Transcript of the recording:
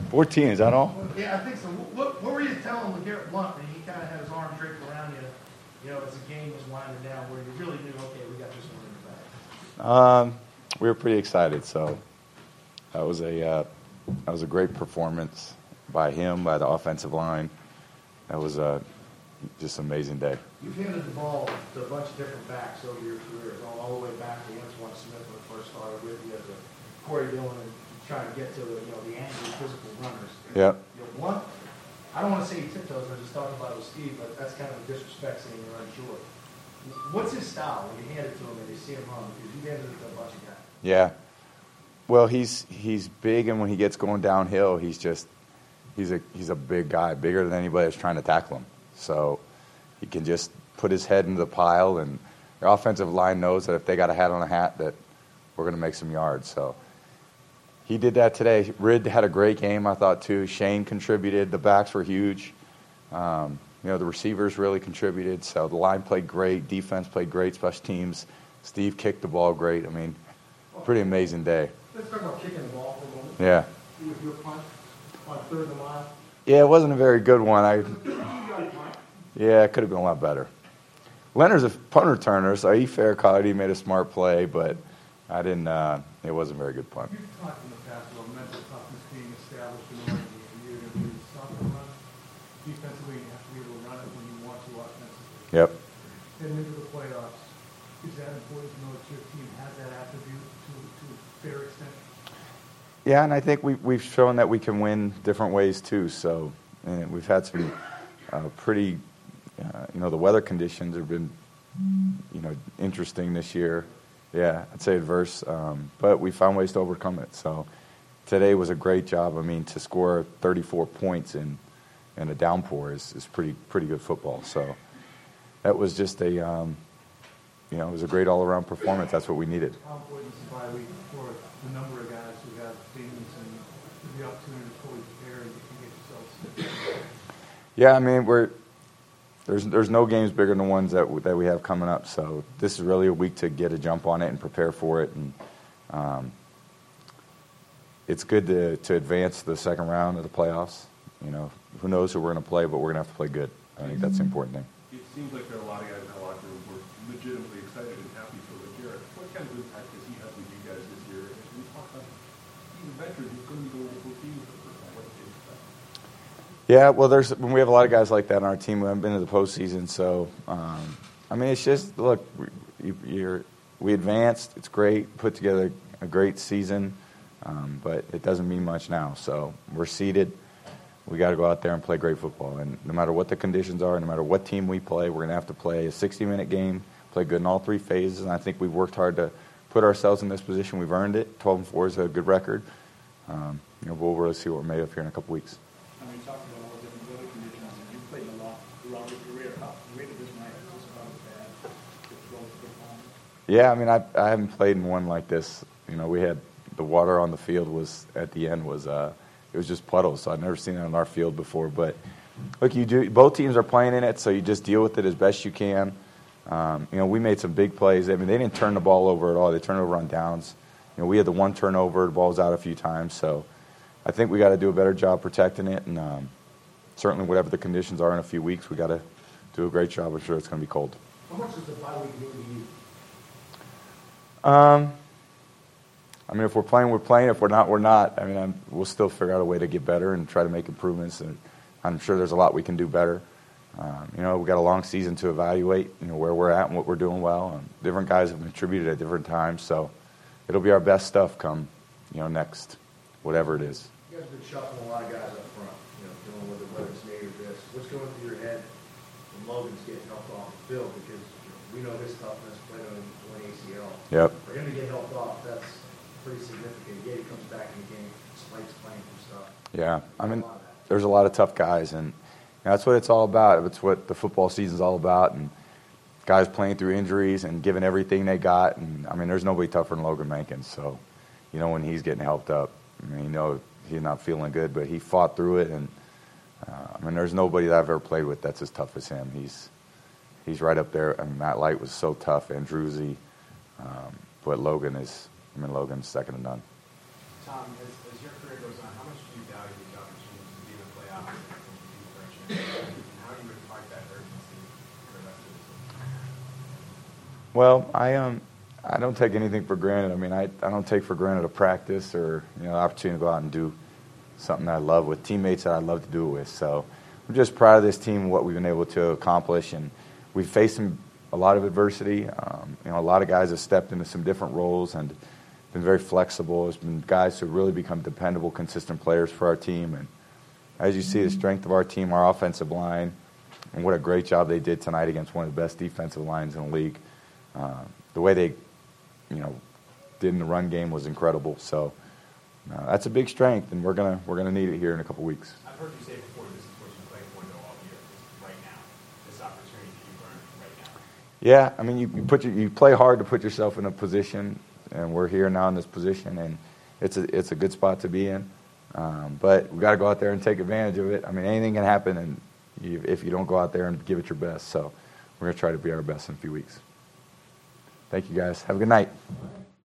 14, is that all? Yeah, I think so. What were you telling LeGarrette Blount when he kind of had his arm draped around you, as the game was winding down, where you really knew, okay, we got this one in the bag? We were pretty excited, so that was a great performance by him, by the offensive line. That was just an amazing day. You've handed the ball to a bunch of different backs over your career, all the way back to Antoine Smith when it first started with you, to Corey Dillon, and trying to get to the angry physical runners. Yep. Blount, I don't want to say he tiptoes, I just talked about it with Steve, but that's kind of a disrespect saying you're unsure. What's his style when you hand it to him and you see him run? Because you've handed it to a bunch of guys. Yeah. Well, he's big, and when he gets going downhill, he's a big guy, bigger than anybody that's trying to tackle him. So he can just put his head into the pile, and the offensive line knows that if they got a hat on a hat, that we're going to make some yards. So he did that today. Rid had a great game, I thought, too. Shane contributed. The backs were huge. The receivers really contributed. So the line played great. Defense played great. Special teams. Steve kicked the ball great. I mean, pretty amazing day. Let's talk about kicking the ball for a moment. Yeah. With your punt on third of the mile. Yeah, it wasn't a very good one. Yeah, it could have been a lot better. Leonard's a punt returner, so he fair caught it. He made a smart play, but I didn't. It wasn't a very good punt. You've talked in the past about mental toughness being established in order to you're going to do stop the run. Defensively, you have to be able to run it when you want to offensively. Yep. Heading into the playoffs, is that important to know that your team has that attribute to a fair extent? Yeah, and I think we've shown that we can win different ways too. So we've had some pretty, the weather conditions have been, interesting this year. Yeah, I'd say adverse, but we found ways to overcome it. So today was a great job. I mean, to score 34 points in a downpour is pretty good football. So that was just it was a great all-around performance. That's what we needed. How important is the bye week for the number of guys who have things and the opportunity to fully prepare and get yourselves? Yeah, I mean there's no games bigger than the ones that we have coming up. So this is really a week to get a jump on it and prepare for it. And it's good to advance to the second round of the playoffs. Who knows who we're going to play, but we're going to have to play good. I think that's the important thing. It seems like there are a lot of guys in that locker room who are legitimately excited and happy for LeGarrette. What kind of impact has he had with you guys this year? And we talk about he's a veteran who's going to be going to full team for the first time. What do you expect? Yeah, well, we have a lot of guys like that on our team who haven't been to the postseason. So, it's just, look, we advanced. It's great. Put together a great season, but it doesn't mean much now. So we're seeded. We got to go out there and play great football. And no matter what the conditions are, no matter what team we play, we're going to have to play a 60-minute game, play good in all three phases. And I think we've worked hard to put ourselves in this position. We've earned it. 12-4 is a good record. We'll really see what we're made of here in a couple weeks. I mean, talking about all the different weather conditions, and you've played a lot throughout your career. How rated this night is just about as bad as football? Yeah, I mean, I haven't played in one like this. We had the water on the field at the end was it was just puddles, so I'd never seen it on our field before. But look, both teams are playing in it, so you just deal with it as best you can. We made some big plays. I mean, they didn't turn the ball over at all. They turned it over on downs. We had the one turnover. The ball was out a few times. So I think we got to do a better job protecting it. And certainly whatever the conditions are in a few weeks, we got to do a great job. I'm sure it's going to be cold. How much does the bye week mean to you? I mean, if we're playing, we're playing. If we're not, we're not. I mean, we'll still figure out a way to get better and try to make improvements. And I'm sure there's a lot we can do better. We've got a long season to evaluate, where we're at and what we're doing well. And different guys have contributed at different times. So it'll be our best stuff come, next, whatever it is. You guys have been shuffling a lot of guys up front, dealing with whether it's Nate or this. What's going through your head when Logan's getting helped off the field? Because we know his toughness, played on ACL. Yep. For him to get helped off, that's pretty significant. Yeah, he comes back in the game, Spike's playing some stuff. Yeah, I mean, there's a lot of tough guys, and that's what it's all about. It's what the football season's all about, and guys playing through injuries and giving everything they got. And I mean, there's nobody tougher than Logan Mankins. So, when he's getting helped up, I mean, he's not feeling good, but he fought through it. And there's nobody that I've ever played with that's as tough as him. He's right up there. I mean, Matt Light was so tough, and Drewsy, but Logan's second to none. Tom, as your career goes on, how much do you value the young Well, I don't take anything for granted. I mean, I don't take for granted a practice or the opportunity to go out and do something that I love with teammates that I love to do it with. So I'm just proud of this team and what we've been able to accomplish. And we've faced a lot of adversity. A lot of guys have stepped into some different roles and been very flexible. There's been guys who have really become dependable, consistent players for our team. And as you see, the strength of our team, our offensive line, and what a great job they did tonight against one of the best defensive lines in the league. The way they, did in the run game was incredible. So that's a big strength, and we're gonna need it here in a couple weeks. I've heard you say before, this is what you play for though all year, right now. This opportunity that you've earned right now. Yeah, I mean, you play hard to put yourself in a position, and we're here now in this position, and it's a good spot to be in. But we got to go out there and take advantage of it. I mean, anything can happen, and if you don't go out there and give it your best. So we're gonna try to be our best in a few weeks. Thank you, guys. Have a good night.